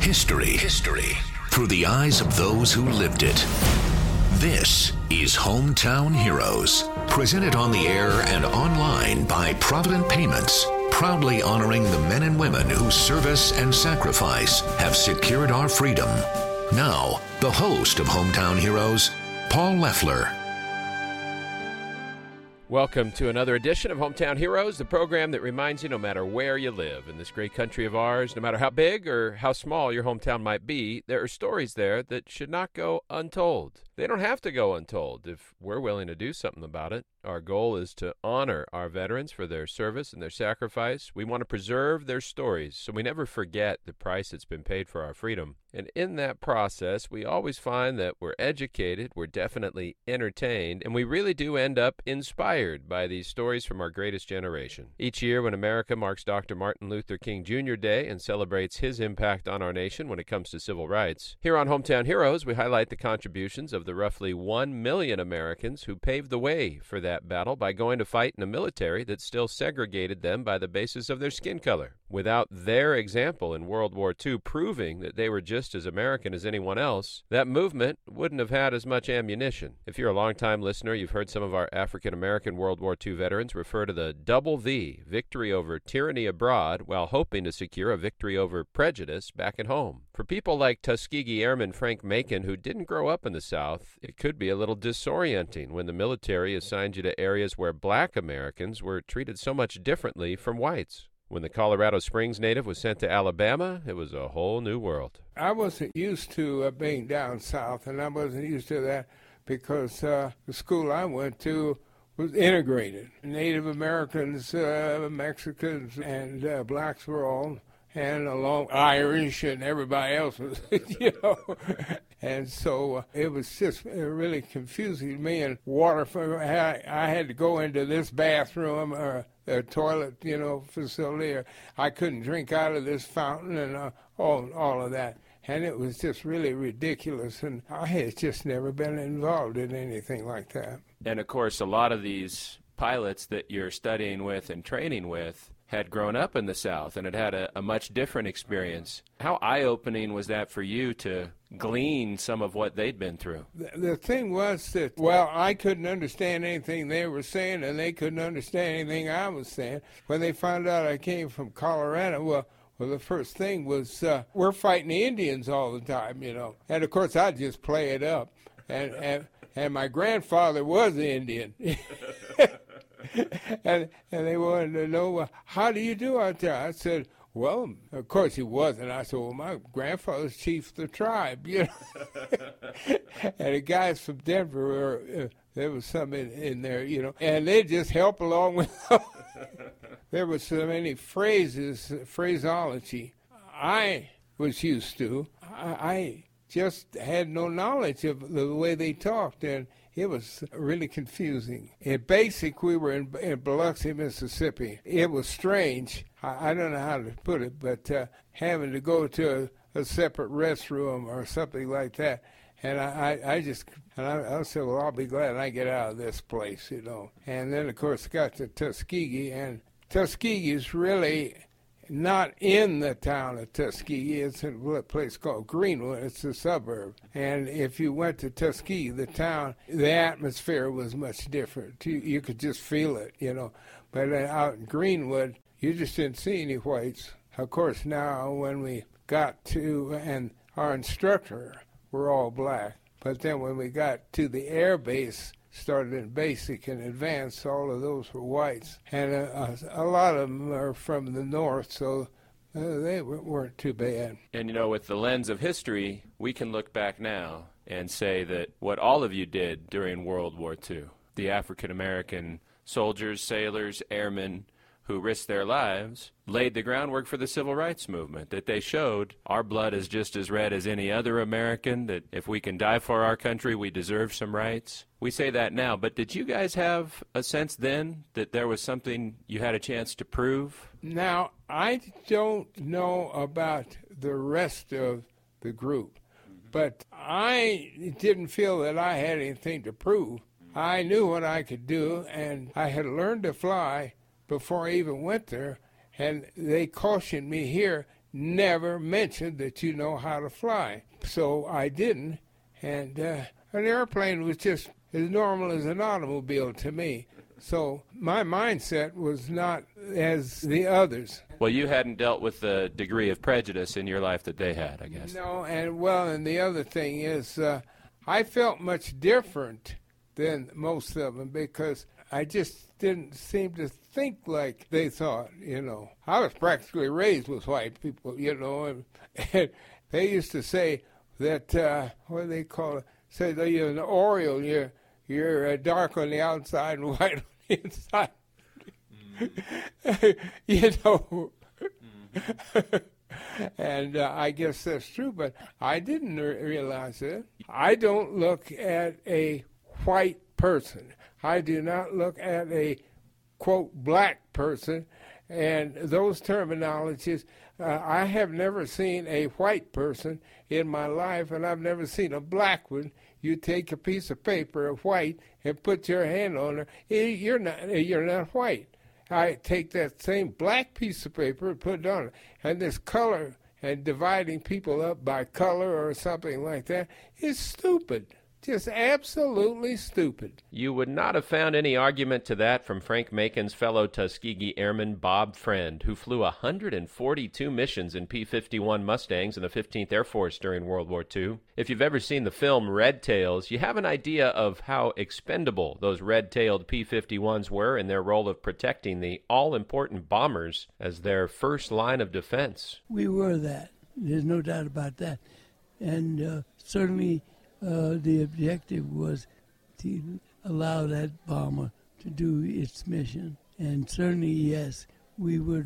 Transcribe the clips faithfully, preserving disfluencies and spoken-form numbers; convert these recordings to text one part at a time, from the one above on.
History. History. Through the eyes of those who lived it. This is Hometown Heroes. Presented on the air and online by Provident Payments. Proudly honoring the men and women whose service and sacrifice have secured our freedom. Now, the host of Hometown Heroes, Paul Leffler. Welcome to another edition of Hometown Heroes, the program that reminds you no matter where you live in this great country of ours, no matter how big or how small your hometown might be, there are stories there that should not go untold. They don't have to go untold if we're willing to do something about it. Our goal is to honor our veterans for their service and their sacrifice. We want to preserve their stories so we never forget the price that's been paid for our freedom. And in that process, we always find that we're educated, we're definitely entertained, and we really do end up inspired by these stories from our greatest generation. Each year when America marks Doctor Martin Luther King Junior Day and celebrates his impact on our nation when it comes to civil rights, here on Hometown Heroes, we highlight the contributions of the roughly one million Americans who paved the way for that battle by going to fight in a military that still segregated them by the basis of their skin color. Without their example in World War Two proving that they were just as American as anyone else, that movement wouldn't have had as much ammunition. If you're a longtime listener, you've heard some of our African-American World War Two veterans refer to the double V, victory over tyranny abroad, while hoping to secure a victory over prejudice back at home. For people like Tuskegee Airman Frank Macon, who didn't grow up in the South, it could be a little disorienting when the military assigned you to areas where black Americans were treated so much differently from whites. When the Colorado Springs native was sent to Alabama, it was a whole new world. I wasn't used to uh, being down south, and I wasn't used to that because uh, the school I went to was integrated. Native Americans, uh, Mexicans, and uh, blacks were all, and along Irish, and everybody else was, you know. And so uh, it was just uh, really confusing to me. And water, for, I, I had to go into this bathroom or a toilet, you know, facility. Or I couldn't drink out of this fountain and uh, all, all of that. And it was just really ridiculous. And I had just never been involved in anything like that. And, of course, a lot of these pilots that you're studying with and training with had grown up in the South and had had a, a much different experience. How eye-opening was that for you to glean some of what they'd been through? The, the thing was that, well, I couldn't understand anything they were saying, and they couldn't understand anything I was saying. When they found out I came from Colorado, well, well, the first thing was, uh, we're fighting the Indians all the time, you know. And, of course, I'd just play it up. And, and, and my grandfather was Indian. and and they wanted to know, well, how do you do out there? I said, well, of course he wasn't. I said, well, my grandfather's chief of the tribe, you know. And the guys from Denver, were, uh, there was some in, in there, you know, and they just help along with them. There were so many phrases, phraseology I was used to. I, I just had no knowledge of the way they talked, and it was really confusing. In basic, we were in, in Biloxi, Mississippi. It was strange. I, I don't know how to put it, but uh, having to go to a, a separate restroom or something like that. And I, I, I just, and I, I said, well, I'll be glad I get out of this place, you know. And then, of course, got to Tuskegee, and Tuskegee is really not in the town of Tuskegee. It's in a place called Greenwood. It's a suburb. And if you went to Tuskegee, the town, the atmosphere was much different. You, you could just feel it, you know. But out in Greenwood, you just didn't see any whites. Of course, now when we got to, and our instructor were all black. But then when we got to the air base, started in basic and advanced, all of those were whites. And uh, a lot of them are from the north, so uh, they weren't too bad. And, you know, with the lens of history, we can look back now and say that what all of you did during World War Two, the African-American soldiers, sailors, airmen who risked their lives, laid the groundwork for the civil rights movement, that they showed our blood is just as red as any other American, that if we can die for our country, we deserve some rights. We say that now, but did you guys have a sense then that there was something you had a chance to prove? Now, I don't know about the rest of the group, but I didn't feel that I had anything to prove. I knew what I could do, and I had learned to fly before I even went there, and they cautioned me here, never mention that you know how to fly. So I didn't, and uh, an airplane was just as normal as an automobile to me. So my mindset was not as the others. Well, you hadn't dealt with the degree of prejudice in your life that they had, I guess. No, and well, and the other thing is uh, I felt much different than most of them because I just didn't seem to think like they thought, you know. I was practically raised with white people, you know, and, and they used to say that, uh, what do they call it, say that you're an Oreo, you're, you're uh, dark on the outside and white on the inside. Mm. You know. Mm. And uh, I guess that's true, but I didn't re- realize it. I don't look at a white person. I do not look at a, quote, black person. And those terminologies, uh, I have never seen a white person in my life, and I've never seen a black one. You take a piece of paper of white and put your hand on it, you're not, you're not white. I take that same black piece of paper and put it on it. And this color and dividing people up by color or something like that is stupid. Just absolutely stupid. You would not have found any argument to that from Frank Macon's fellow Tuskegee Airman Bob Friend, who flew one hundred forty-two missions in P fifty-one Mustangs in the fifteenth Air Force during World War Two. If you've ever seen the film Red Tails, you have an idea of how expendable those red-tailed P fifty-ones were in their role of protecting the all-important bombers as their first line of defense. We were that. There's no doubt about that. And uh, certainly Uh, the objective was to allow that bomber to do its mission. And certainly, yes, we were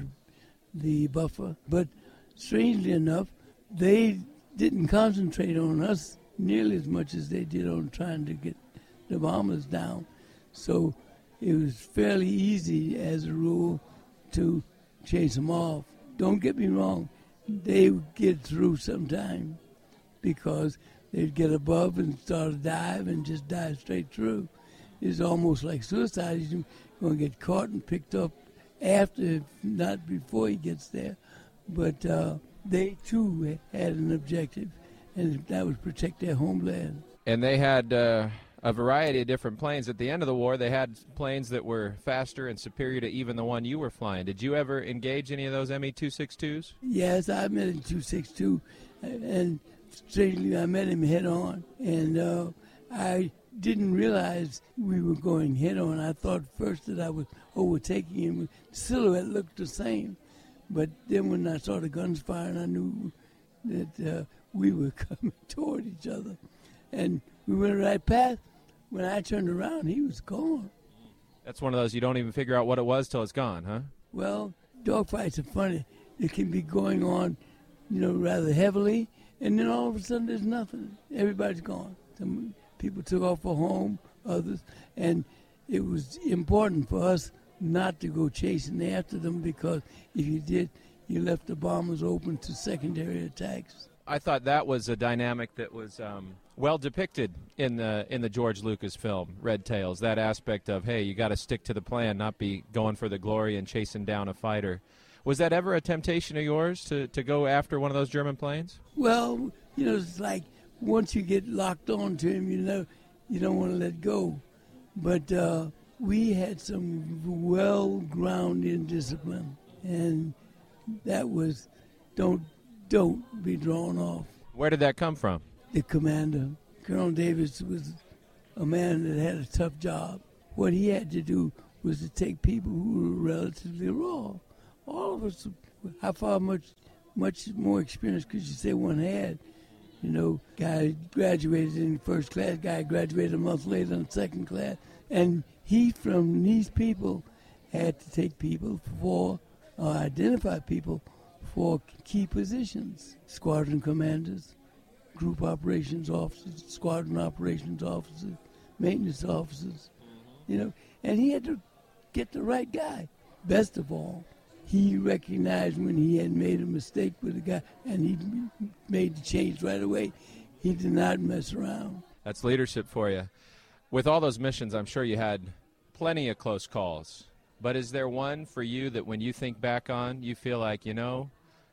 the buffer. But strangely enough, they didn't concentrate on us nearly as much as they did on trying to get the bombers down. So it was fairly easy, as a rule, to chase them off. Don't get me wrong, they would get through sometime because they'd get above and start a dive and just dive straight through. It's almost like suicide. You're going to get caught and picked up after, not before he gets there. But uh, they, too, had an objective, and that was protect their homeland. And they had uh, a variety of different planes. At the end of the war, they had planes that were faster and superior to even the one you were flying. Did you ever engage any of those M E two sixty-twos? Yes, I met in two sixty-two, and strangely, I met him head on, and uh, I didn't realize we were going head on. I thought first that I was overtaking him. The silhouette looked the same, but then when I saw the guns firing, I knew that uh, we were coming toward each other, and we went right past. When I turned around, he was gone. That's one of those you don't even figure out what it was till it's gone, huh? Well, dogfights are funny. It can be going on, you know, rather heavily, and then all of a sudden there's nothing. Everybody's gone. Some people took off for home, others, and it was important for us not to go chasing after them because if you did, you left the bombers open to secondary attacks. I thought that was a dynamic that was um, well depicted in the in the George Lucas film, Red Tails, that aspect of, hey, you got to stick to the plan, not be going for the glory and chasing down a fighter. Was that ever a temptation of yours to, to go after one of those German planes? Well, you know, it's like once you get locked on to him, you know, you don't want to let go. But uh, we had some well-grounded discipline, and that was don't don't be drawn off. Where did that come from? The commander, Colonel Davis, was a man that had a tough job. What he had to do was to take people who were relatively raw. All of us, how far much much more experience could you say one had? You know, guy graduated in first class, guy graduated a month later in second class. And he, from these people, had to take people for, or identify people for key positions. Squadron commanders, group operations officers, squadron operations officers, maintenance officers, you know. And he had to get the right guy. Best of all, he recognized when he had made a mistake with a guy, and he made the change right away. He did not mess around. That's leadership for you. With all those missions, I'm sure you had plenty of close calls. But is there one for you that when you think back on, you feel like, you know,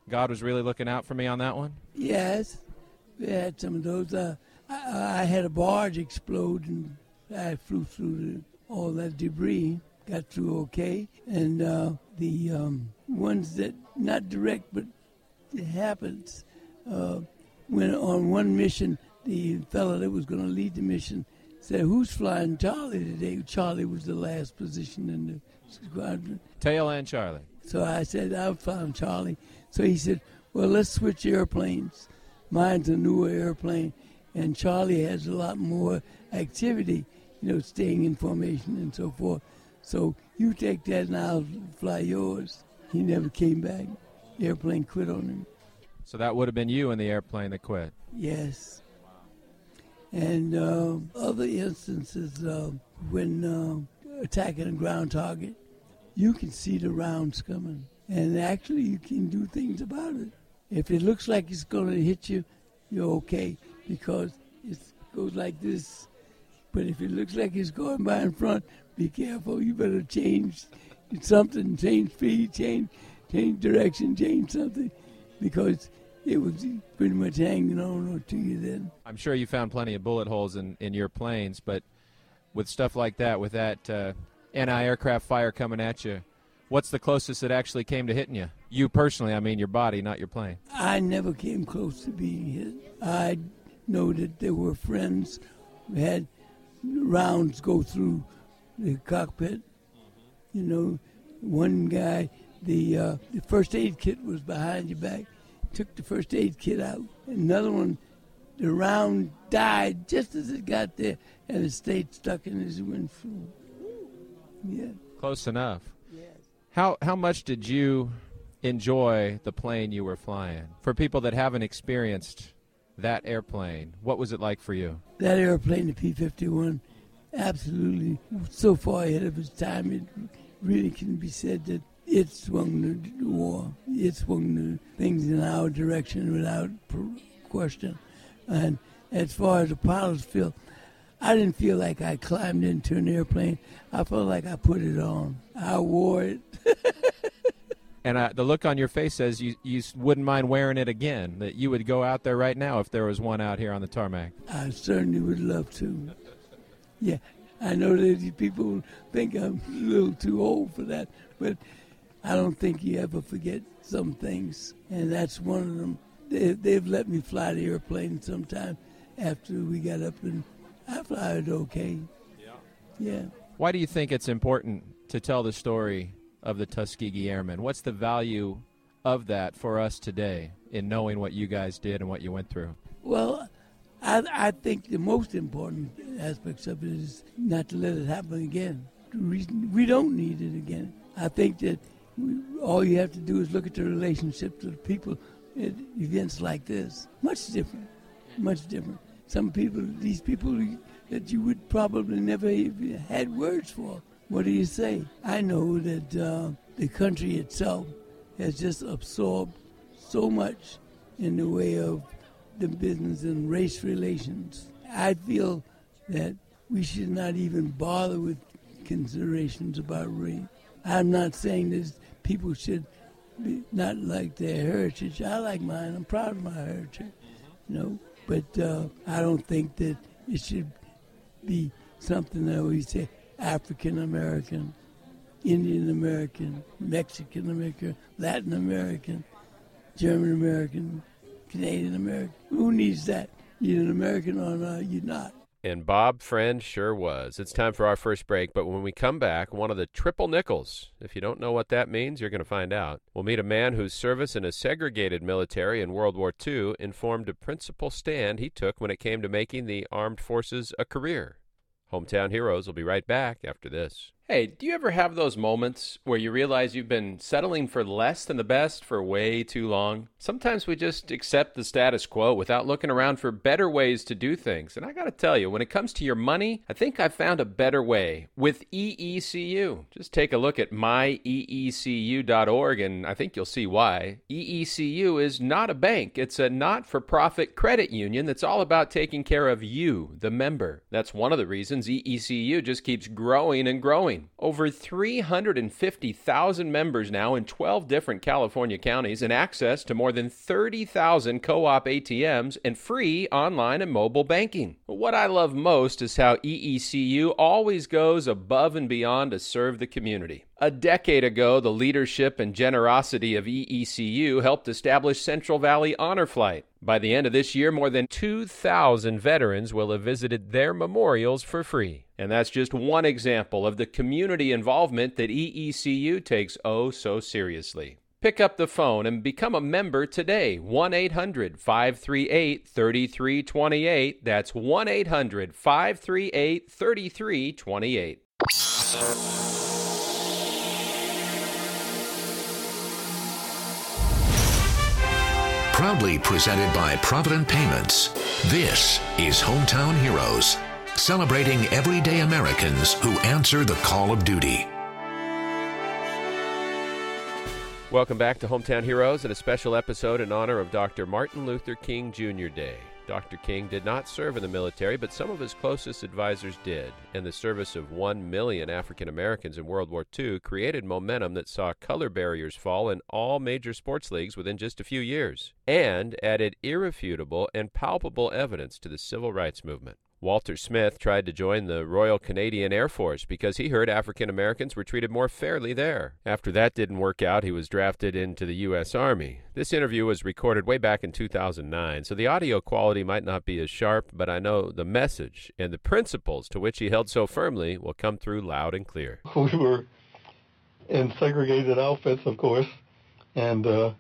God was really looking out for me on that one? Yes, we had some of those. Uh, I, I had a barge explode, and I flew through the, all that debris, got through okay. And uh, the um, ones that, not direct, but it happens, uh, when on one mission, the fellow that was going to lead the mission said, "Who's flying Charlie today?" Charlie was the last position in the squadron. Tail and Charlie. So I said, "I'm flying Charlie." So he said, "Well, let's switch airplanes. Mine's a newer airplane, and Charlie has a lot more activity, you know, staying in formation and so forth. So you take that and I'll fly yours." He never came back. The airplane quit on him. So that would have been you in the airplane that quit. Yes. And uh, other instances, uh, when uh, attacking a ground target, you can see the rounds coming. And actually, you can do things about it. If it looks like it's going to hit you, you're okay, because it goes like this. But if it looks like it's going by in front, be careful. You better change something, change speed, change, change direction, change something, because it was pretty much hanging on to you then. I'm sure you found plenty of bullet holes in, in your planes, but with stuff like that, with that uh, anti-aircraft fire coming at you, what's the closest it actually came to hitting you? You personally, I mean your body, not your plane. I never came close to being hit. I know that there were friends who had rounds go through the cockpit. You know, one guy, the, uh, the first aid kit was behind your back. Took the first aid kit out. Another one, the round died just as it got there, and it stayed stuck in his windshield. Yeah. Close enough. Yes. How how much did you enjoy the plane you were flying? For people that haven't experienced that airplane, what was it like for you? That airplane, the P fifty-one, absolutely so far ahead of its time, it really can be said that it swung the war. It swung the things in our direction without question. And as far as the pilots feel, I didn't feel like I climbed into an airplane. I felt like I put it on. I wore it. And uh, the look on your face says you, you wouldn't mind wearing it again, that you would go out there right now if there was one out here on the tarmac. I certainly would love to. Yeah, I know that people think I'm a little too old for that, but I don't think you ever forget some things, and that's one of them. They, they've let me fly the airplane sometime after we got up, and I fly it okay. Yeah. Yeah. Why do you think it's important to tell the story of the Tuskegee Airmen? What's the value of that for us today in knowing what you guys did and what you went through? Well, I, I think the most important aspects of it is not to let it happen again. The reason we don't need it again. I think that all you have to do is look at the relationship to the people at events like this. Much different, much different. Some people, these people that you would probably never even had words for. What do you say? I know that uh, the country itself has just absorbed so much in the way of the business and race relations. I feel that we should not even bother with considerations about race. I'm not saying that people should be not like their heritage. I like mine. I'm proud of my heritage, you know. But uh, I don't think that it should be something that we say African American, Indian American, Mexican American, Latin American, German American, Canadian American. Who needs that? You're an American or not, you're not. And Bob Friend sure was. It's time for our first break, but when we come back, one of the triple nickels. If you don't know what that means, you're going to find out. We'll meet a man whose service in a segregated military in World War Two informed a principal stand he took when it came to making the armed forces a career. Hometown Heroes will be right back after this. Hey, do you ever have those moments where you realize you've been settling for less than the best for way too long? Sometimes we just accept the status quo without looking around for better ways to do things. And I got to tell you, when it comes to your money, I think I've found a better way with E E C U. Just take a look at my E E C U dot org and I think you'll see why. E E C U is not a bank. It's a not-for-profit credit union that's all about taking care of you, the member. That's one of the reasons E E C U just keeps growing and growing. growing. Over three hundred fifty thousand members now in twelve different California counties, and access to more than thirty thousand co-op A T Ms and free online and mobile banking. What I love most is how E E C U always goes above and beyond to serve the community. A decade ago, the leadership and generosity of E E C U helped establish Central Valley Honor Flight. By the end of this year, more than two thousand veterans will have visited their memorials for free. And that's just one example of the community involvement that E E C U takes oh so seriously. Pick up the phone and become a member today. one eight hundred, five three eight, three three two eight. That's one eight hundred, five three eight, three three two eight. Proudly presented by Provident Payments, this is Hometown Heroes, celebrating everyday Americans who answer the call of duty. Welcome back to Hometown Heroes and a special episode in honor of Doctor Martin Luther King Junior Day. Doctor King did not serve in the military, but some of his closest advisors did, and the service of one million African Americans in World War Two created momentum that saw color barriers fall in all major sports leagues within just a few years, and added irrefutable and palpable evidence to the civil rights movement. Walter Smith tried to join the Royal Canadian Air Force because he heard African Americans were treated more fairly there. After that didn't work out, he was drafted into the U S Army. This interview was recorded way back in two thousand nine, so the audio quality might not be as sharp, but I know the message and the principles to which he held so firmly will come through loud and clear. We were in segregated outfits, of course, and uh,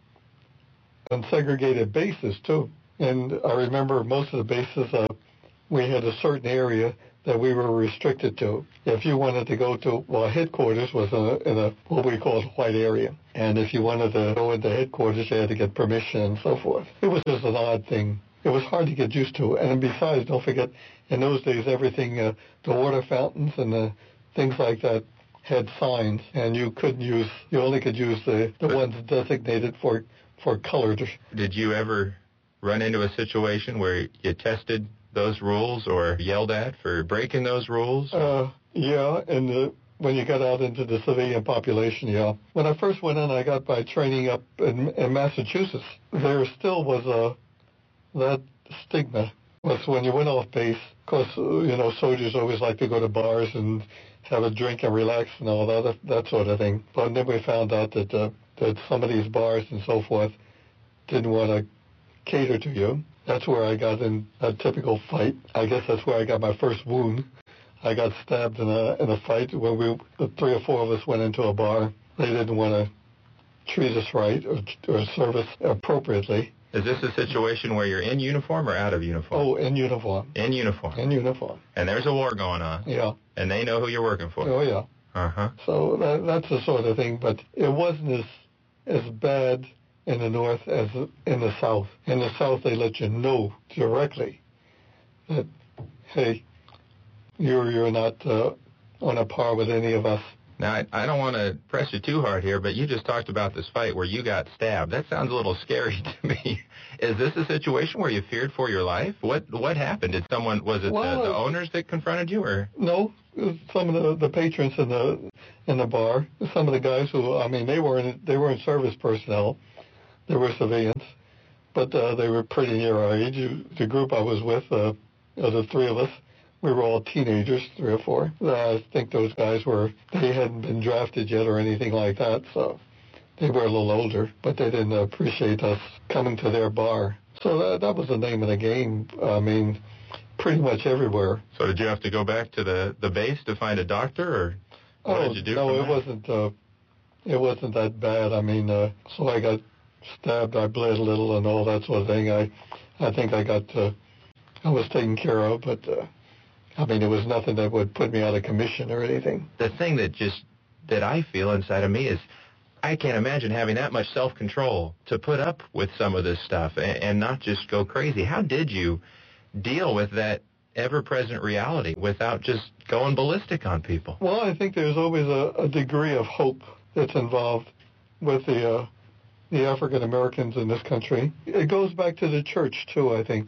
on segregated bases, too. And I remember most of the bases, uh, we had a certain area that we were restricted to. If you wanted to go to, well, headquarters was in a, in a what we called white area. And if you wanted to go into headquarters, you had to get permission and so forth. It was just an odd thing. It was hard to get used to. And besides, don't forget, in those days, everything, uh, the water fountains and the things like that had signs, and you couldn't use, you only could use the, the ones designated for, for colored. Did you ever run into a situation where you tested those rules or yelled at for breaking those rules? Uh, yeah, and uh, when you got out into the civilian population, yeah. When I first went in, I got by training up in, in Massachusetts. There still was a, that stigma was when you went off base, because, you know, soldiers always like to go to bars and have a drink and relax and all that, that sort of thing. But then we found out that, uh, that some of these bars and so forth didn't want to cater to you. That's where I got in a typical fight. I guess that's where I got my first wound. I got stabbed in a in a fight when we, the three or four of us went into a bar. They didn't want to treat us right or, or serve us appropriately. Is this a situation where you're in uniform or out of uniform? Oh, in uniform. In uniform. In uniform. And there's a war going on. Yeah. And they know who you're working for. Oh, yeah. Uh-huh. So that, that's the sort of thing, but it wasn't as as bad in the North as in the South. In the South, they let you know directly that, hey, you're, you're not uh, on a par with any of us. Now, I, I don't want to press you too hard here, but you just talked about this fight where you got stabbed. That sounds a little scary to me. Is this a situation where you feared for your life? What what happened? Did someone, was it well, the, the owners that confronted you, or? No, some of the, the patrons in the in the bar, some of the guys who, I mean, they weren't, they weren't service personnel. They were civilians, but uh, they were pretty near our age. The group I was with, uh, the three of us, we were all teenagers, three or four. Uh, I think those guys were, they hadn't been drafted yet or anything like that, so they were a little older, but they didn't appreciate us coming to their bar. So that, that was the name of the game, I mean, pretty much everywhere. So did you have to go back to the, the base to find a doctor, or what oh, did you do? No, it that? wasn't, uh, it wasn't that bad. I mean, uh, so I got stabbed, I bled a little and all that sort of thing. I I think I got, uh, I was taken care of, but, uh, I mean, it was nothing that would put me out of commission or anything. The thing that just, that I feel inside of me is, I can't imagine having that much self-control to put up with some of this stuff and, and not just go crazy. How did you deal with that ever-present reality without just going ballistic on people? Well, I think there's always a, a degree of hope that's involved with the, uh, the African Americans in this country. It goes back to the church, too, I think.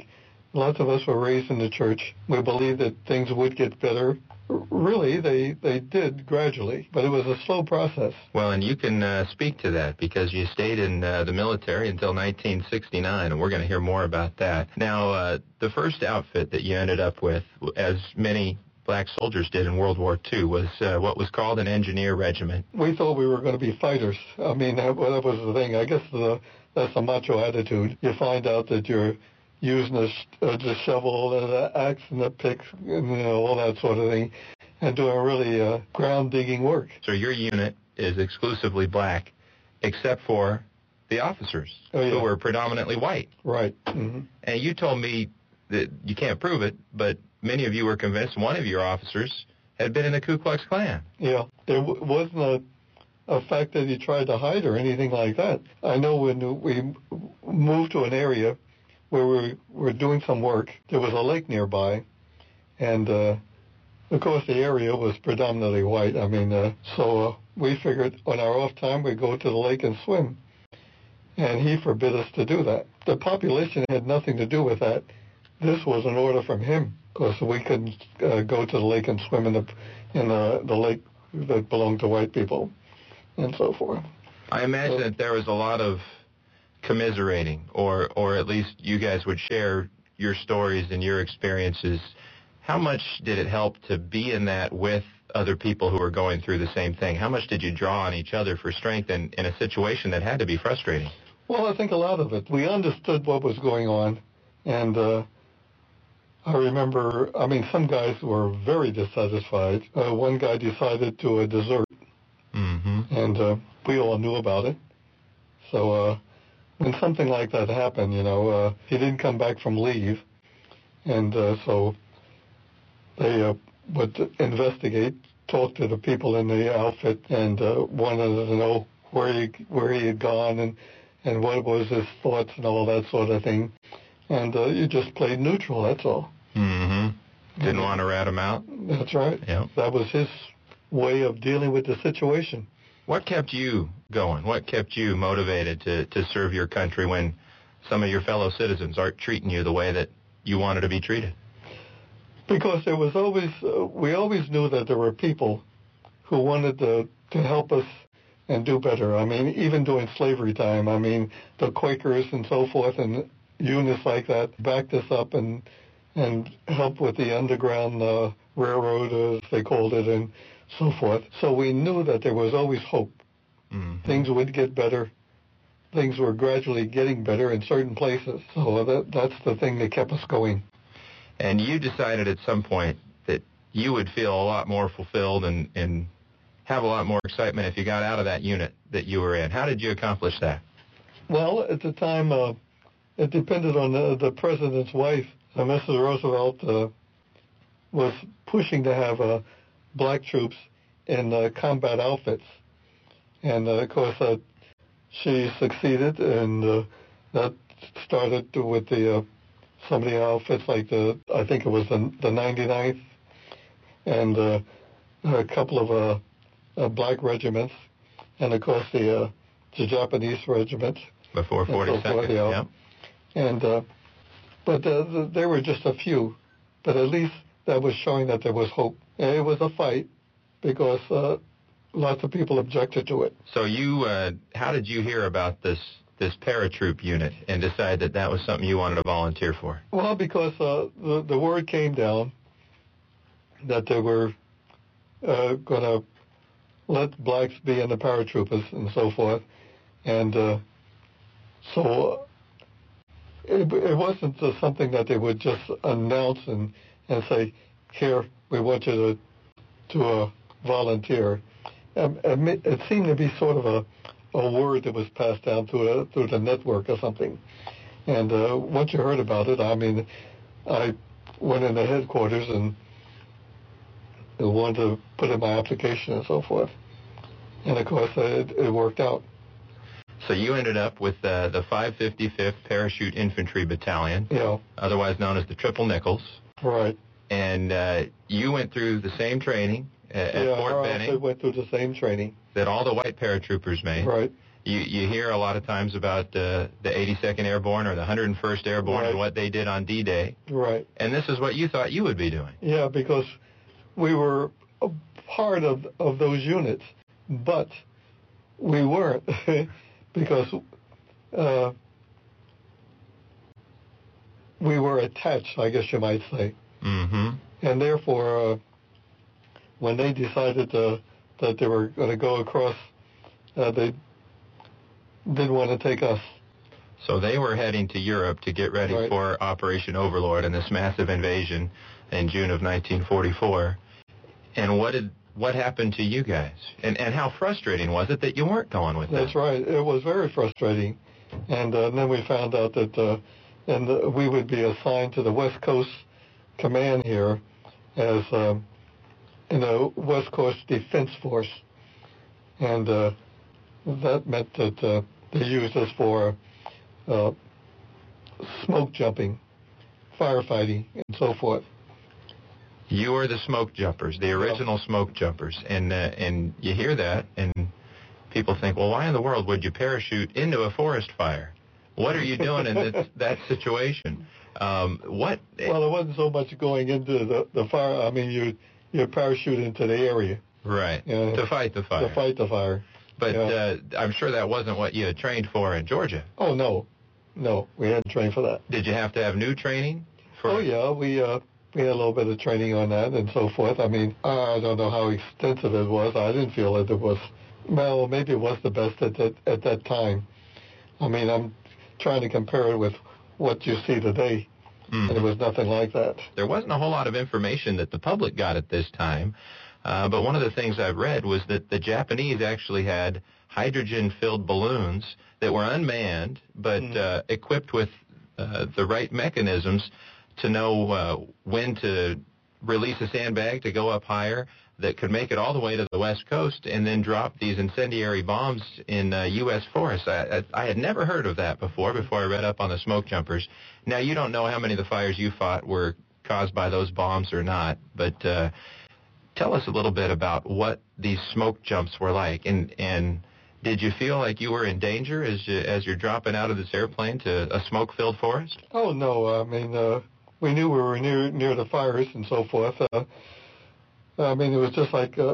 Lots of us were raised in the church. We believed that things would get better. Really, they, they did gradually, but it was a slow process. Well, and you can uh, speak to that because you stayed in uh, the military until nineteen sixty-nine, and we're going to hear more about that. Now, uh, the first outfit that you ended up with, as many black soldiers did in World War Two, was uh, what was called an engineer regiment. We thought we were going to be fighters. I mean, that, well, that was the thing. I guess the, that's the macho attitude. You find out that you're using the, uh, the shovel and the axe and the pick and, you know, all that sort of thing, and doing really uh, ground-digging work. So your unit is exclusively black, except for the officers, oh, yeah. who were predominantly white. Right. Mm-hmm. And you told me that you can't prove it, but many of you were convinced one of your officers had been in the Ku Klux Klan. Yeah, there w- wasn't a, a fact that he tried to hide or anything like that. I know when we moved to an area where we were doing some work, there was a lake nearby, and uh, of course the area was predominantly white. I mean, uh, so uh, we figured on our off time we'd go to the lake and swim, and he forbid us to do that. The population had nothing to do with that. This was an order from him, because we couldn't uh, go to the lake and swim in the in the, the lake that belonged to white people, and so forth. I imagine so, that there was a lot of commiserating, or or at least you guys would share your stories and your experiences. How much did it help to be in that with other people who were going through the same thing? How much did you draw on each other for strength in, in a situation that had to be frustrating? Well, I think a lot of it. We understood what was going on, and uh, I remember, I mean, some guys were very dissatisfied. Uh, one guy decided to uh, desert, mm-hmm. and uh, we all knew about it. So uh, when something like that happened, you know, uh, he didn't come back from leave, and uh, so they uh, would investigate, talk to the people in the outfit, and uh, wanted to know where he where he had gone and and what was his thoughts and all that sort of thing. And uh, you just played neutral, that's all. Mm-hmm. Didn't want to rat him out? That's right. Yep. That was his way of dealing with the situation. What kept you going? What kept you motivated to, to serve your country when some of your fellow citizens aren't treating you the way that you wanted to be treated? Because there was always, uh, we always knew that there were people who wanted to, to help us and do better. I mean, even during slavery time, I mean, the Quakers and so forth and units like that backed us up and and helped with the Underground uh, Railroad, as they called it, and so forth. So we knew that there was always hope. Mm-hmm. Things would get better. Things were gradually getting better in certain places. So that that's the thing that kept us going. And you decided at some point that you would feel a lot more fulfilled and, and have a lot more excitement if you got out of that unit that you were in. How did you accomplish that? Well, at the time, uh, it depended on the, the president's wife. Uh, Missus Roosevelt uh, was pushing to have uh, black troops in uh, combat outfits. And, uh, of course, uh, she succeeded, and uh, that started with the uh, some of the outfits like the, I think it was the, the ninety-ninth, and uh, a couple of uh, uh, black regiments, and, of course, the, uh, the Japanese regiment. Before forty-second, so yeah. Yep. And, uh, but uh, the, there were just a few, but at least that was showing that there was hope. And it was a fight because uh, lots of people objected to it. So you, uh, how did you hear about this this paratroop unit and decide that that was something you wanted to volunteer for? Well, because uh, the, the word came down that they were uh, going to let blacks be in the paratroopers and so forth. And uh, so it, it wasn't uh, something that they would just announce and, and say, here, we want you to, to uh, volunteer. Um, it seemed to be sort of a, a word that was passed down through, a, through the network or something. And uh, once you heard about it, I mean, I went into headquarters and wanted to put in my application and so forth. And, of course, it, it worked out. So you ended up with uh, the five fifty-fifth Parachute Infantry Battalion, yeah. otherwise known as the Triple Nickels. Right. And uh, you went through the same training at, yeah, at Fort I Benning. went through the same training that all the white paratroopers made. Right. You you hear a lot of times about uh, the eighty-second Airborne or the one hundred first Airborne Right. and what they did on D-Day. Right. And this is what you thought you would be doing. Yeah, because we were a part of of those units, but we weren't because uh, we were attached, I guess you might say. Mm-hmm. And therefore, uh, when they decided uh, that they were going to go across, uh, they didn't want to take us. So they were heading to Europe to get ready Right. for Operation Overlord and this massive invasion in June of nineteen forty-four. And what did what happened to you guys? And and how frustrating was it that you weren't going with That's them? right. It was very frustrating. And uh, then we found out that uh, and uh, we would be assigned to the West Coast Command here as um, in the West Coast Defense Force. And uh, that meant that uh, they used us for uh, smoke jumping, firefighting, and so forth. You were the smoke jumpers, the original smoke jumpers, and uh, and you hear that, and people think, well, why in the world would you parachute into a forest fire? What are you doing in this, that situation? Um, what? Well, it wasn't so much going into the, the fire. I mean, you you parachute into the area. Right, Yeah. to fight the fire. To fight the fire. But Yeah. uh, I'm sure that wasn't what you had trained for in Georgia. Oh, no. No, we hadn't trained for that. Did you have to have new training? For, Oh, yeah, we uh, we had a little bit of training on that and so forth. I mean, I don't know how extensive it was. I didn't feel that it was, well, maybe it was the best at that, at that time. I mean, I'm trying to compare it with what you see today, Mm. and it was nothing like that. There wasn't a whole lot of information that the public got at this time, uh, but one of the things I've read was that the Japanese actually had hydrogen-filled balloons that were unmanned, but Mm. uh, equipped with uh, the right mechanisms to know uh, when to release a sandbag to go up higher that could make it all the way to the West Coast and then drop these incendiary bombs in uh, U S forests. I, I, I had never heard of that before, before I read up on the smoke jumpers. Now, you don't know how many of the fires you fought were caused by those bombs or not, but uh, tell us a little bit about what these smoke jumps were like, and and did you feel like you were in danger as you, as you're dropping out of this airplane to a smoke-filled forest? Oh, no, I mean, uh, we knew we were near near the fires and so forth. Uh, I mean, it was just like uh,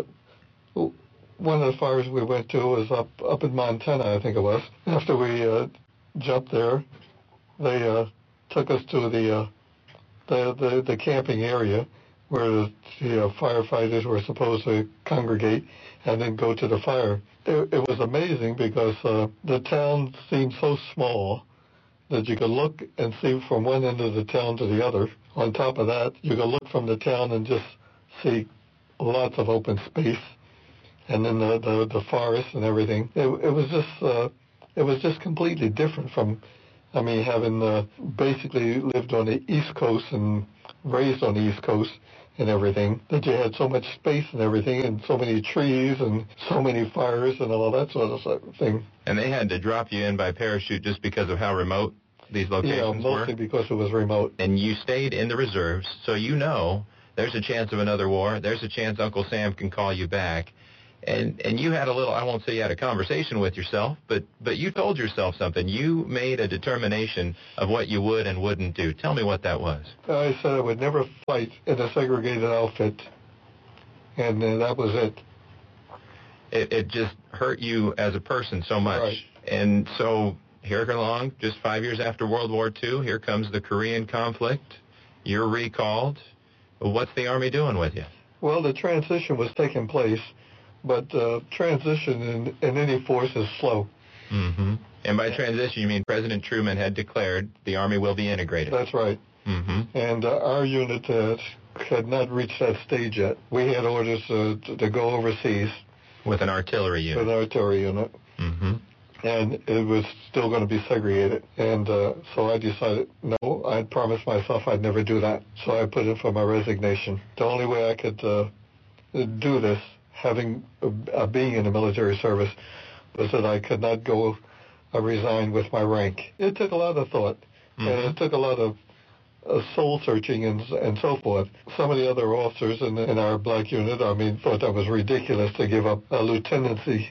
one of the fires we went to was up up in Montana, I think it was. After we uh, jumped there, they uh, took us to the, uh, the the the camping area where the, the uh, firefighters were supposed to congregate and then go to the fire. It, it was amazing because uh, the town seemed so small that you could look and see from one end of the town to the other. On top of that, you could look from the town and just see lots of open space, and then the the, the forest and everything. It, it was just uh, it was just completely different from, I mean, having uh, basically lived on the East Coast and raised on the East Coast and everything, that you had so much space and everything, and so many trees and so many fires and all that sort of thing. And they had to drop you in by parachute just because of how remote these Yeah, locations mostly were? because it was remote. And you stayed in the reserves, so you know there's a chance of another war. There's a chance Uncle Sam can call you back. And and you had a little, I won't say you had a conversation with yourself, but, but you told yourself something. You made a determination of what you would and wouldn't do. Tell me what that was. I said I would never fight in a segregated outfit, and uh, that was it. It, it just hurt you as a person so much. Right. And so here along, just five years after World War Two, here comes the Korean conflict. You're recalled. What's the Army doing with you? Well, the transition was taking place, but uh, transition in, in any force is slow. Mm-hmm. And by transition, you mean President Truman had declared the Army will be integrated. That's right. Mm-hmm. And uh, our unit uh, had not reached that stage yet. We had orders uh, to, to go overseas With an artillery unit. with an artillery unit, Mm-hmm. and it was still going to be segregated. And uh, so I decided, no, I'd promised myself I'd never do that. So I put in for my resignation. The only way I could uh, do this, having uh, being in the military service, was that I could not go uh, resign with my rank. It took a lot of thought, Mm-hmm. and it took a lot of uh, soul searching and and so forth. Some of the other officers in, in our black unit, I mean, thought that was ridiculous to give up a lieutenancy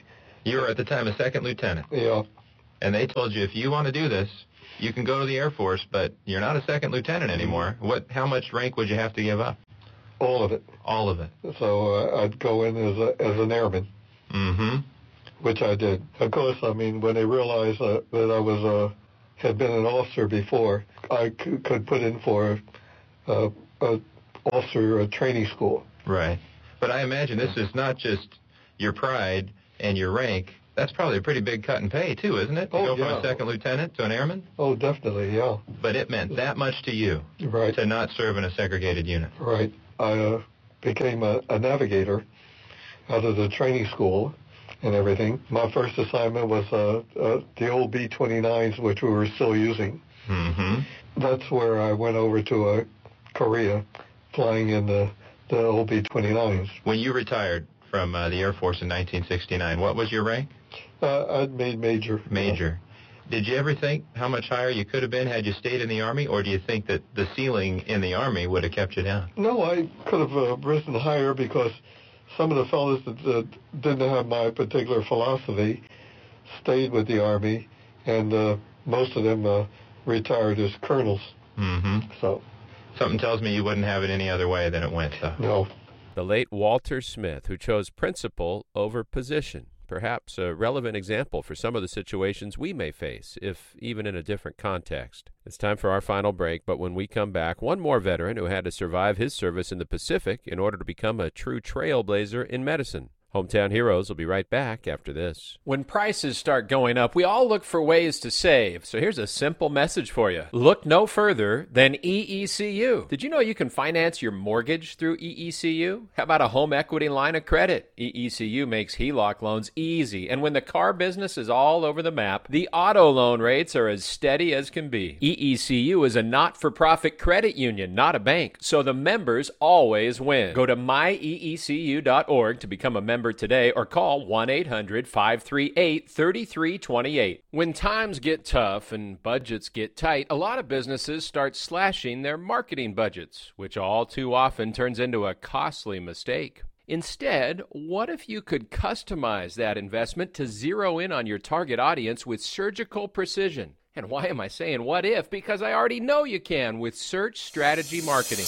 You were at the time a second lieutenant. Yeah. And they told you, if you want to do this, you can go to the Air Force, but you're not a second lieutenant anymore. What? How much rank would you have to give up? All of it. All of it. So uh, I'd go in as a, as an airman. Mm-hmm. Which I did. Of course, I mean, when they realized uh, that I was uh, had been an officer before, I c- could put in for uh, a officer uh, training school. Right. But I imagine this is not just your pride and your rank. That's probably a pretty big cut in pay, too, isn't it? To oh, go yeah. from a second lieutenant to an airman? Oh, definitely, yeah. But it meant that much to you, right, to not serve in a segregated unit. Right. I uh, became a, a navigator out of the training school and everything. My first assignment was uh, uh, the old B twenty-nines, which we were still using. Mm-hmm. That's where I went over to uh, Korea, flying in the, the old B twenty-nines. When you retired from uh, the Air Force in nineteen sixty-nine, what was your rank? Uh, I'd made major. Major. Did you ever think how much higher you could have been had you stayed in the Army, or do you think that the ceiling in the Army would have kept you down? No, I could have uh, risen higher because some of the fellows that uh, didn't have my particular philosophy stayed with the Army, and uh, most of them uh, retired as colonels. Mm-hmm. So, something tells me you wouldn't have it any other way than it went, though. No. The late Walter Smith, who chose principle over position. Perhaps a relevant example for some of the situations we may face, if even in a different context. It's time for our final break, but when we come back, one more veteran who had to survive his service in the Pacific in order to become a true trailblazer in medicine. Hometown Heroes will be right back after this. When prices start going up, we all look for ways to save. So here's a simple message for you. Look no further than E E C U. Did you know you can finance your mortgage through E E C U? How about a home equity line of credit? E E C U makes H E L O C loans easy. And when the car business is all over the map, the auto loan rates are as steady as can be. E E C U is a not-for-profit credit union, not a bank. So the members always win. Go to my e e c u dot org to become a member today or call one eight hundred five three eight three three two eight. When times get tough and budgets get tight, a lot of businesses start slashing their marketing budgets, which all too often turns into a costly mistake. Instead, what if you could customize that investment to zero in on your target audience with surgical precision? And why am I saying what if? Because I already know you can with Search Strategy Marketing.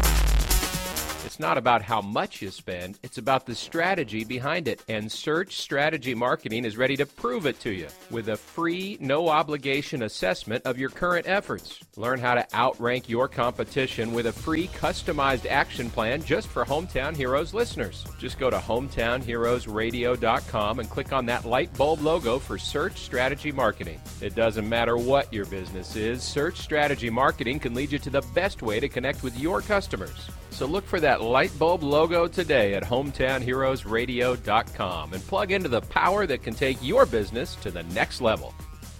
It's not about how much you spend, it's about the strategy behind it. And Search Strategy Marketing is ready to prove it to you with a free, no-obligation assessment of your current efforts. Learn how to outrank your competition with a free, customized action plan just for Hometown Heroes listeners. Just go to hometown heroes radio dot com and click on that light bulb logo for Search Strategy Marketing. It doesn't matter what your business is, Search Strategy Marketing can lead you to the best way to connect with your customers. So look for that light bulb logo today at hometown heroes radio dot com and plug into the power that can take your business to the next level.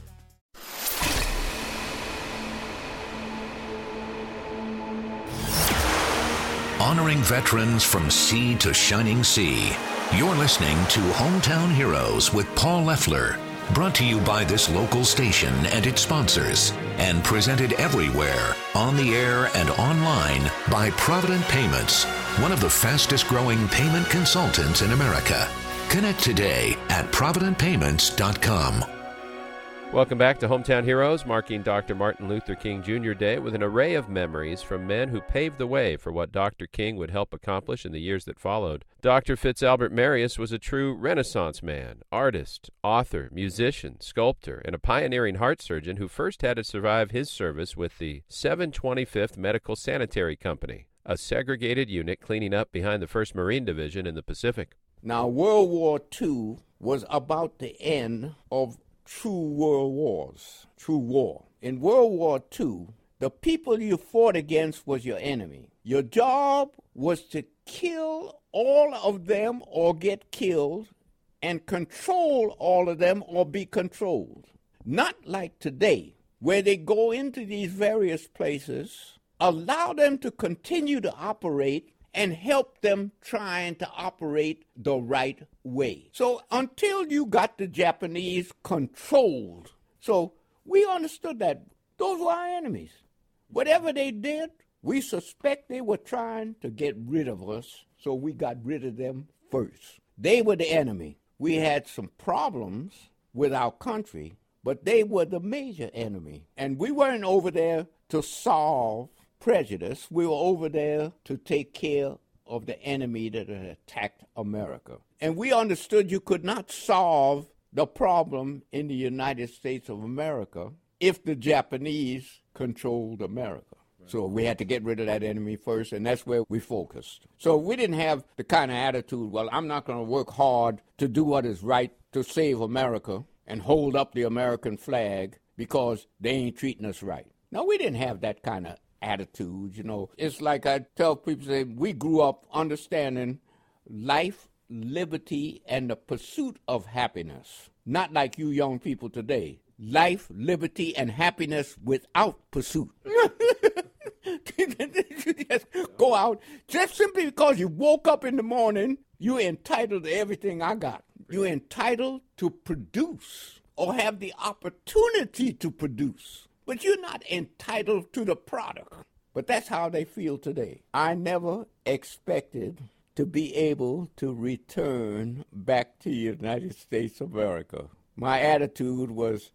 Honoring veterans from sea to shining sea. You're listening to Hometown Heroes with Paul Leffler. Brought to you by this local station and its sponsors, and presented everywhere, on the air and online, by Provident Payments, one of the fastest growing payment consultants in America. Connect today at provident payments dot com. Welcome back to Hometown Heroes, marking Doctor Martin Luther King Junior Day with an array of memories from men who paved the way for what Doctor King would help accomplish in the years that followed. Doctor Fitzalbert Marius was a true Renaissance man, artist, author, musician, sculptor, and a pioneering heart surgeon who first had to survive his service with the seven twenty-fifth Medical Sanitary Company, a segregated unit cleaning up behind the first Marine Division in the Pacific. Now, World War Two was about the end of true world wars, true war. In World War Two, the people you fought against was your enemy. Your job was to kill all of them or get killed and control all of them or be controlled. Not like today, where they go into these various places, allow them to continue to operate and help them trying to operate the right way. So until you got the Japanese controlled, so we understood that those were our enemies. Whatever they did, we suspect they were trying to get rid of us, so we got rid of them first. They were the enemy. we had some problems with our country, but they were the major enemy. And we weren't over there to solve prejudice. We were over there to take care of the enemy that had attacked America. And we understood you could not solve the problem in the United States of America if the Japanese controlled America. Right. So we had to get rid of that enemy first, and that's where we focused. So we didn't have the kind of attitude, well, I'm not going to work hard to do what is right to save America and hold up the American flag because they ain't treating us right. No, we didn't have that kind of attitude, you know. It's like I tell people, say, we grew up understanding life, liberty, and the pursuit of happiness. Not like you young people today. Life, liberty, and happiness without pursuit. Just go out. Just simply because you woke up in the morning, you're entitled to everything I got. You're entitled to produce or have the opportunity to produce. But you're not entitled to the product. But that's how they feel today. I never expected to be able to return back to the United States of America. My attitude was,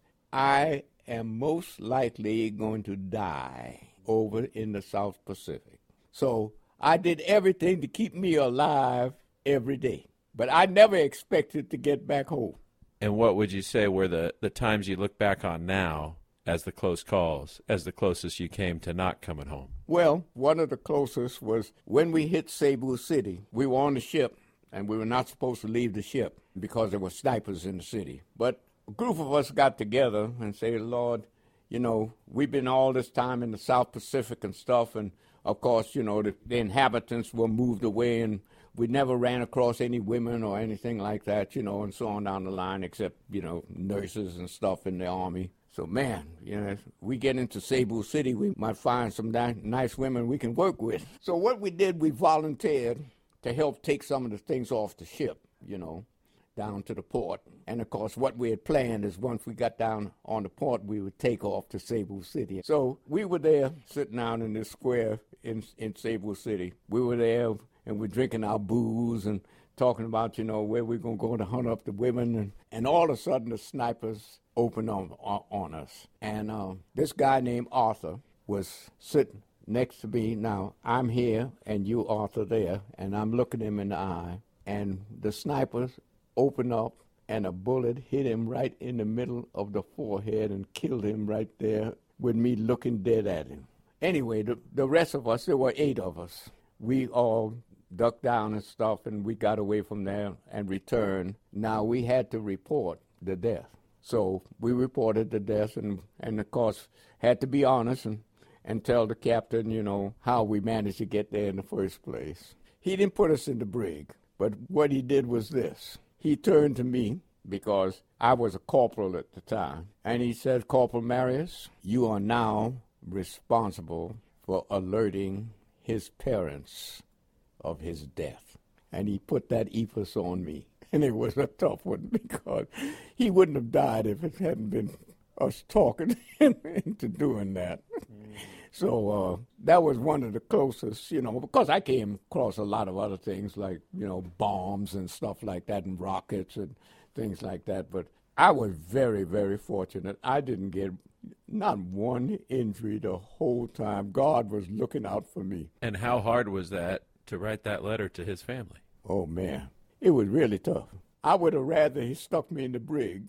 I am most likely going to die over in the South Pacific. So I did everything to keep me alive every day. But I never expected to get back home. And what would you say were the, the times you look back on now as the close calls, as the closest you came to not coming home? Well, one of the closest was when we hit Cebu City. We were on the ship, and we were not supposed to leave the ship because there were snipers in the city. But a group of us got together and said, Lord, you know, we've been all this time in the South Pacific and stuff, and of course, you know, the, the inhabitants were moved away, and we never ran across any women or anything like that, you know, and so on down the line, except, you know, nurses and stuff in the Army. So, man, you know, if we get into Cebu City, we might find some ni- nice women we can work with. So what we did, we volunteered to help take some of the things off the ship, you know, down to the port. And, of course, what we had planned is once we got down on the port, we would take off to Cebu City. So we were there sitting down in this square in, in Cebu City. We were there, and we're drinking our booze and talking about, you know, where we're going to go to hunt up the women. And, and all of a sudden, the snipers opened on, on, on us. And uh, this guy named Arthur was sitting next to me. Now, I'm here, and you, Arthur, there, and I'm looking him in the eye. And the snipers opened up, and a bullet hit him right in the middle of the forehead and killed him right there with me looking dead at him. Anyway, the, the rest of us, there were eight of us. We all ducked down and stuff, and we got away from there and returned. Now, we had to report the death. So we reported the death and, and of course, had to be honest and, and tell the captain, you know, how we managed to get there in the first place. He didn't put us in the brig, but what he did was this. He turned to me, because I was a corporal at the time, and he said, Corporal Marius, you are now responsible for alerting his parents of his death. And he put that ethos on me. And it was a tough one, because he wouldn't have died if it hadn't been us talking him into doing that. Mm. So uh, that was one of the closest, you know, because I came across a lot of other things like, you know, bombs and stuff like that and rockets and things like that. But I was very, very fortunate. I didn't get not one injury the whole time. God was looking out for me. And how hard was that to write that letter to his family? Oh, man. It was really tough. I would have rather he stuck me in the brig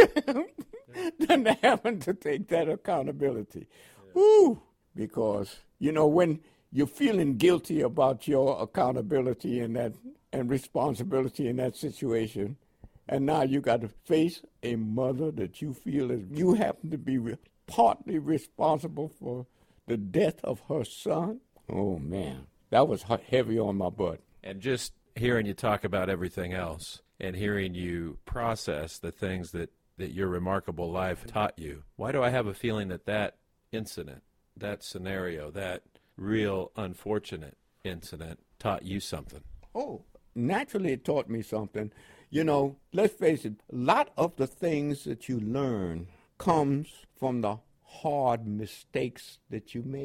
than having to take that accountability. Yeah. Woo! Because, you know, when you're feeling guilty about your accountability and that and responsibility in that situation, and now you got to face a mother that you feel as you happen to be re- partly responsible for the death of her son. Oh, man, that was heavy on my butt. And just hearing you talk about everything else and hearing you process the things that, that your remarkable life taught you, why do I have a feeling that that incident, that scenario, that real unfortunate incident taught you something? Oh, naturally it taught me something. You know, let's face it, a lot of the things that you learn comes from the hard mistakes that you made.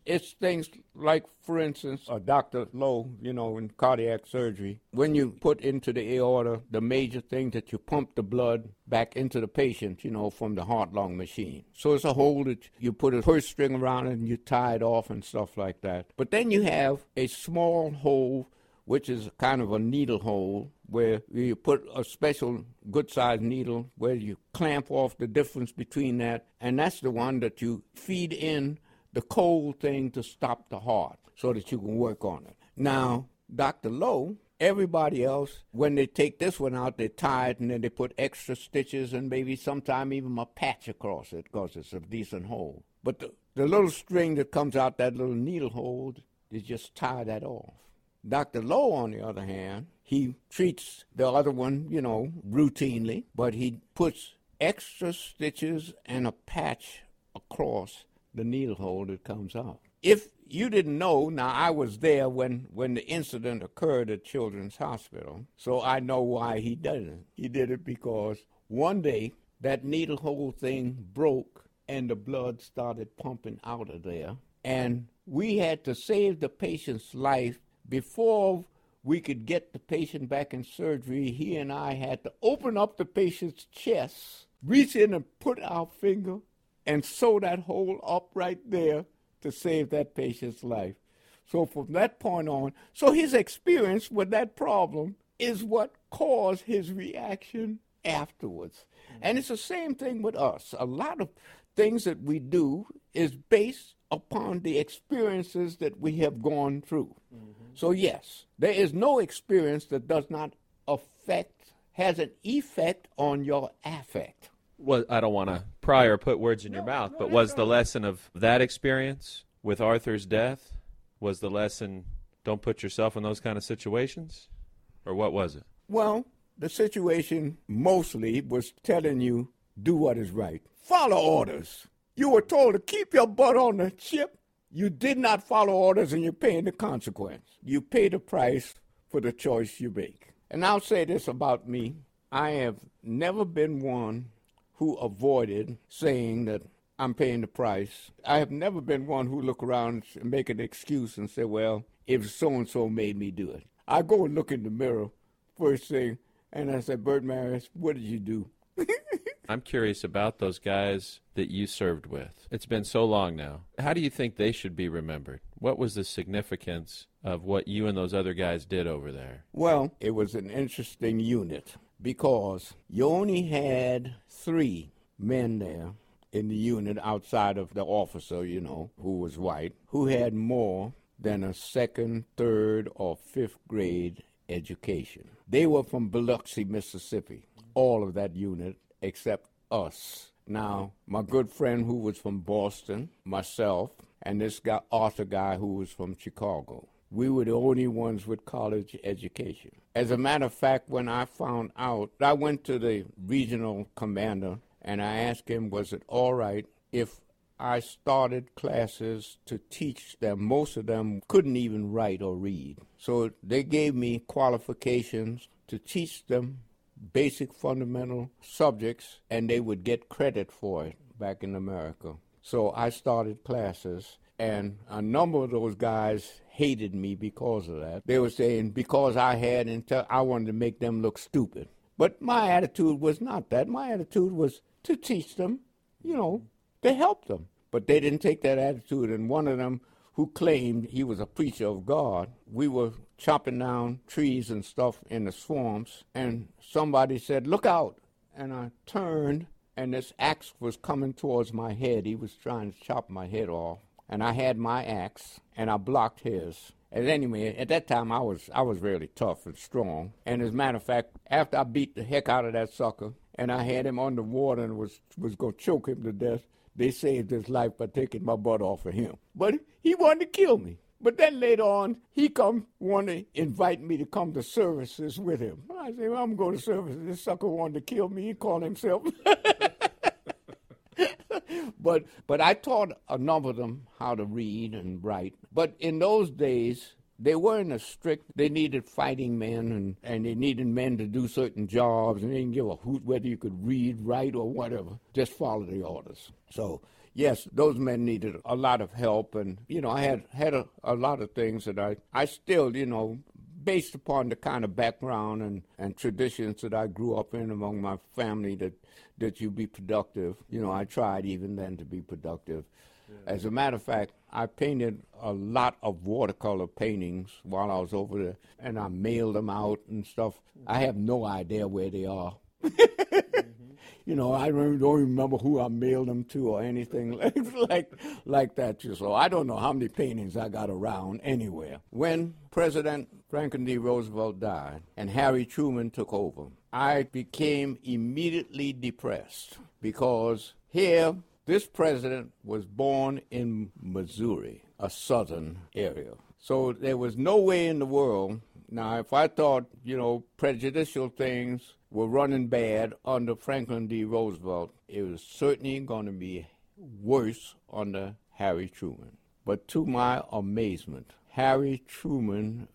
it's things like, for instance, uh, Doctor Lowe, you know, in cardiac surgery, when you put into the aorta, the major thing that you pump the blood back into the patient, you know, from the heart-lung machine. So it's a hole that you put a purse string around it and you tie it off and stuff like that. But then you have a small hole, which is kind of a needle hole, where you put a special good-sized needle where you clamp off the difference between that, and that's the one that you feed in the cold thing to stop the heart so that you can work on it. Now, Doctor Lowe, everybody else, when they take this one out, they tie it and then they put extra stitches and maybe sometime even a patch across it because it's a decent hole. But the, the little string that comes out that little needle hole, they just tie that off. Doctor Lowe, on the other hand, he treats the other one, you know, routinely, but he puts extra stitches and a patch across the needle hole that comes out. If you didn't know, now I was there when, when the incident occurred at Children's Hospital, so I know why he did it. He did it because one day that needle hole thing broke and the blood started pumping out of there, and we had to save the patient's life. Before we could get the patient back in surgery, he and I had to open up the patient's chest, reach in and put our finger and sew that hole up right there to save that patient's life. So from that point on, so his experience with that problem is what caused his reaction afterwards. Mm-hmm. And it's the same thing with us. A lot of things that we do is based upon the experiences that we have gone through. Mm-hmm. So yes, there is no experience that does not affect, has an effect on your affect. Well, I don't want to pry or put words in no, your mouth, no, but was no. the lesson of that experience with Arthur's death, was the lesson don't put yourself in those kind of situations? Or what was it? Well, the situation mostly was telling you, do what is right. Follow orders. You were told to keep your butt on the ship. You did not follow orders, and you're paying the consequence. You pay the price for the choice you make. And I'll say this about me. I have never been one who avoided saying that I'm paying the price. I have never been one who look around and make an excuse and say, well, if so-and-so made me do it. I go and look in the mirror first thing, and I say, Bert Maris, what did you do? I'm curious about those guys that you served with. It's been so long now. How do you think they should be remembered? What was the significance of what you and those other guys did over there? Well, it was an interesting unit because you only had three men there in the unit outside of the officer, you know, who was white, who had more than a second, third, or fifth grade education. They were from Biloxi, Mississippi, all of that unit except us. Now, my good friend who was from Boston, myself, and this guy, Arthur guy who was from Chicago, we were the only ones with college education. As a matter of fact, when I found out, I went to the regional commander and I asked him, was it all right if I started classes to teach them? Most of them couldn't even write or read. So they gave me qualifications to teach them basic fundamental subjects, and they would get credit for it back in America. So I started classes, and a number of those guys hated me because of that. They were saying because I had intel, I wanted to make them look stupid. But my attitude was not that. My attitude was to teach them, you know, to help them. But they didn't take that attitude, and one of them who claimed he was a preacher of God, we were chopping down trees and stuff in the swamps, and somebody said, look out. And I turned, and this axe was coming towards my head. He was trying to chop my head off, and I had my axe, and I blocked his. And anyway, at that time, I was I was really tough and strong. And as a matter of fact, after I beat the heck out of that sucker, and I had him underwater and was, was going to choke him to death, they saved his life by taking my butt off of him. But he wanted to kill me. But then later on, he come wanted to invite me to come to services with him. I said, well, I'm going to services. This sucker wanted to kill me. He called himself. but but I taught a number of them how to read and write. But in those days, they weren't as strict. They needed fighting men, and, and they needed men to do certain jobs, and they didn't give a hoot whether you could read, write, or whatever. Just follow the orders. So yes, those men needed a lot of help. And, you know, I had, had a, a lot of things that I, I still, you know, based upon the kind of background and, and traditions that I grew up in among my family, that, that you be productive. You know, I tried even then to be productive. Yeah. As a matter of fact, I painted a lot of watercolor paintings while I was over there, and I mailed them out and stuff. Mm-hmm. I have no idea where they are. Mm-hmm. You know, I don't even remember who I mailed them to or anything like like, like that. So I don't know how many paintings I got around anywhere. When President Franklin D. Roosevelt died and Harry Truman took over, I became immediately depressed because here, this president was born in Missouri, a southern area. So there was no way in the world. Now, if I thought, you know, prejudicial things were running bad under Franklin D. Roosevelt, it was certainly going to be worse under Harry Truman. But to my amazement, Harry Truman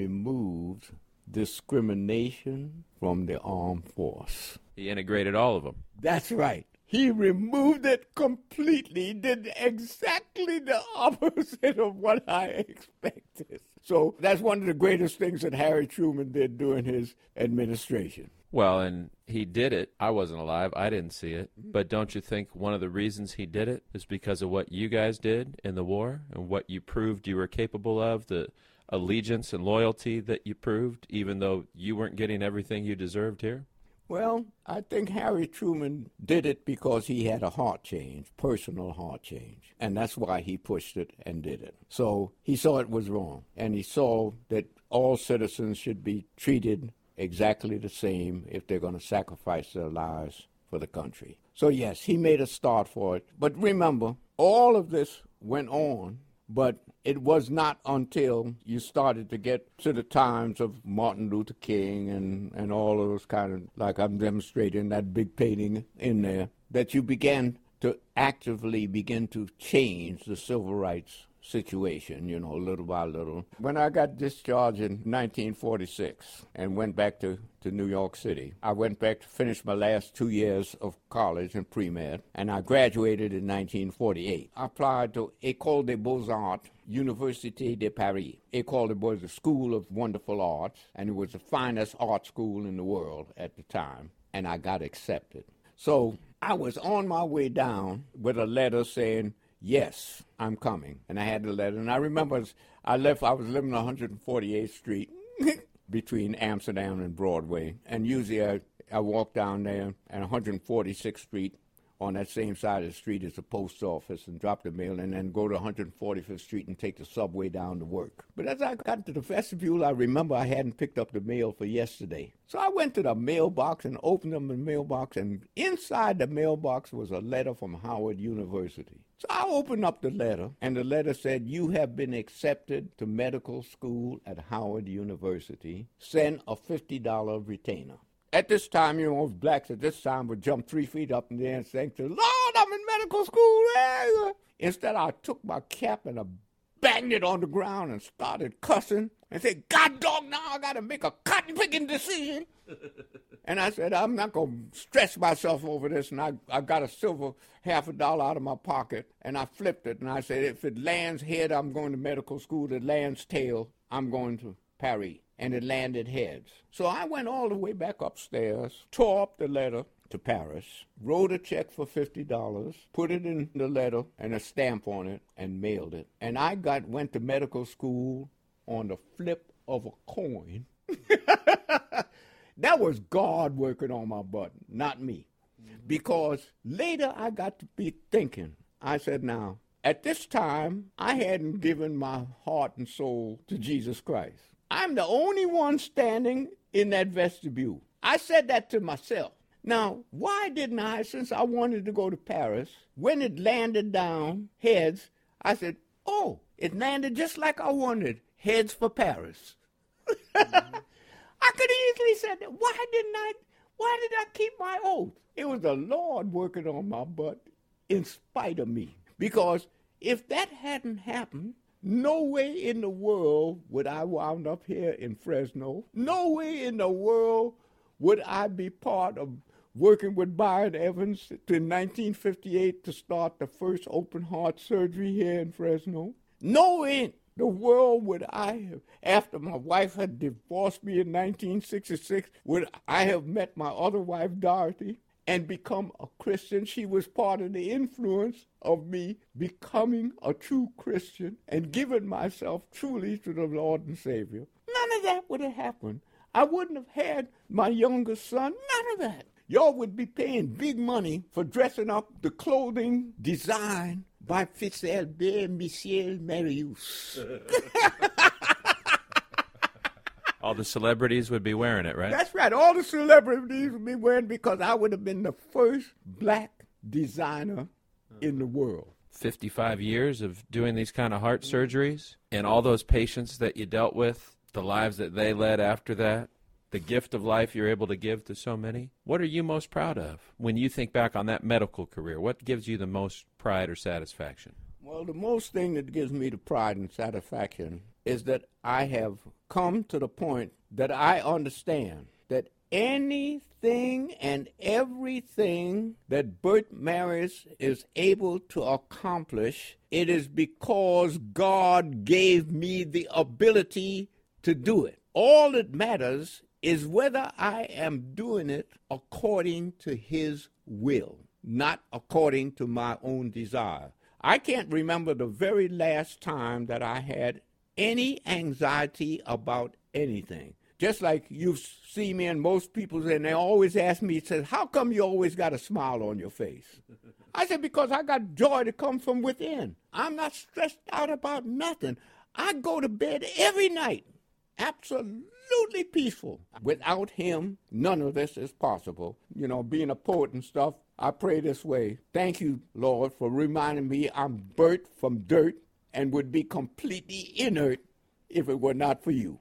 removed discrimination from the armed force. He integrated all of them. That's right. He removed it completely. He did exactly the opposite of what I expected. So that's one of the greatest things that Harry Truman did during his administration. Well, and he did it. I wasn't alive. I didn't see it. But don't you think one of the reasons he did it is because of what you guys did in the war and what you proved you were capable of, the allegiance and loyalty that you proved, even though you weren't getting everything you deserved here? Well, I think Harry Truman did it because he had a heart change, personal heart change, and that's why he pushed it and did it. So he saw it was wrong, and he saw that all citizens should be treated exactly the same if they're going to sacrifice their lives for the country. So yes, he made a start for it. But remember, all of this went on, but it was not until you started to get to the times of Martin Luther King and, and all of those kind of, like I'm demonstrating that big painting in there, that you began to actively begin to change the civil rights situation, you know, little by little. When I got discharged in nineteen forty-six and went back to, to New York City, I went back to finish my last two years of college in pre-med, and I graduated in nineteen forty-eight. I applied to École des Beaux-Arts, Université de Paris. École was a school of wonderful arts, and it was the finest art school in the world at the time, and I got accepted. So I was on my way down with a letter saying, yes, I'm coming. And I had the letter. And I remember I left, I was living on one forty-eighth Street between Amsterdam and Broadway. And usually I, I walk down there, and one forty-sixth Street, on that same side of the street is the post office, and drop the mail, and then go to one forty-fifth Street and take the subway down to work. But as I got to the vestibule, I remember I hadn't picked up the mail for yesterday. So I went to the mailbox and opened up the mailbox, and inside the mailbox was a letter from Howard University. So I opened up the letter, and the letter said, you have been accepted to medical school at Howard University. Send a fifty dollars retainer. At this time, you know, blacks at this time would jump three feet up in the air and say, Lord, I'm in medical school. Instead, I took my cap and I banged it on the ground and started cussing and said, God dog, now I got to make a cotton-picking decision. And I said, I'm not going to stress myself over this. And I, I got a silver half a dollar out of my pocket, and I flipped it. And I said, if it lands head, I'm going to medical school. If it lands tail, I'm going to Paris. And it landed heads. So I went all the way back upstairs, tore up the letter to Paris, wrote a check for fifty dollars, put it in the letter and a stamp on it, and mailed it. And I got went to medical school on the flip of a coin. That was God working on my button, not me. Because later I got to be thinking, I said, now, at this time, I hadn't given my heart and soul to Jesus Christ. I'm the only one standing in that vestibule. I said that to myself. Now, why didn't I, since I wanted to go to Paris, when it landed down heads, I said, oh, it landed just like I wanted, heads for Paris. Mm-hmm. I could easily said that. Why didn't I, why did I keep my oath? It was the Lord working on my butt in spite of me. Because if that hadn't happened, no way in the world would I wound up here in Fresno. No way in the world would I be part of working with Byron Evans in nineteen fifty-eight to start the first open heart surgery here in Fresno. Knowing the world would I have, after my wife had divorced me in nineteen sixty-six, would I have met my other wife, Dorothy, and become a Christian. She was part of the influence of me becoming a true Christian and giving myself truly to the Lord and Savior. None of that would have happened. I wouldn't have had my youngest son, none of that. Y'all would be paying big money for dressing up the clothing designed by Fitzalbert Michel Marius. All the celebrities would be wearing it, right? That's right. All the celebrities would be wearing, because I would have been the first black designer in the world. fifty-five years of doing these kind of heart surgeries, and all those patients that you dealt with, the lives that they led after that, the gift of life you're able to give to so many. What are you most proud of when you think back on that medical career? What gives you the most pride or satisfaction? Well, the most thing that gives me the pride and satisfaction is that I have come to the point that I understand that anything and everything that Bert Marius is able to accomplish, it is because God gave me the ability to do it. All that matters is whether I am doing it according to His will, not according to my own desire. I can't remember the very last time that I had any anxiety about anything. Just like you see me and most people, and they always ask me, says, how come you always got a smile on your face? I said, because I got joy that comes from within. I'm not stressed out about nothing. I go to bed every night absolutely peaceful. Without Him, none of this is possible. You know, being a poet and stuff, I pray this way. Thank you, Lord, for reminding me I'm Bert from dirt and would be completely inert if it were not for you.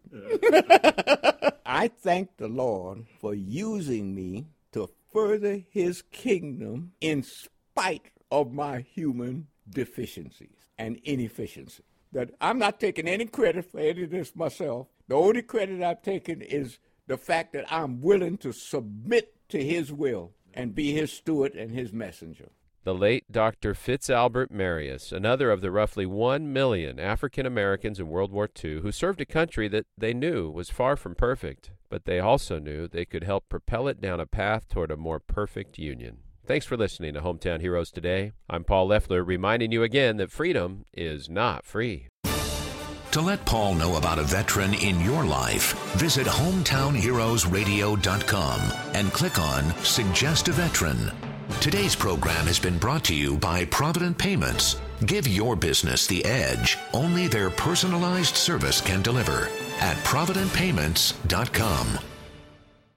I thank the Lord for using me to further His kingdom in spite of my human deficiencies and inefficiency. That I'm not taking any credit for any of this myself. The only credit I've taken is the fact that I'm willing to submit to His will and be His steward and His messenger. The late Doctor Fitzalbert Marius, another of the roughly one million African Americans in World War Two who served a country that they knew was far from perfect, but they also knew they could help propel it down a path toward a more perfect union. Thanks for listening to Hometown Heroes today. I'm Paul Leffler, reminding you again that freedom is not free. To let Paul know about a veteran in your life, visit hometown heroes radio dot com and click on Suggest a Veteran. Today's program has been brought to you by Provident Payments. Give your business the edge only their personalized service can deliver at provident payments dot com.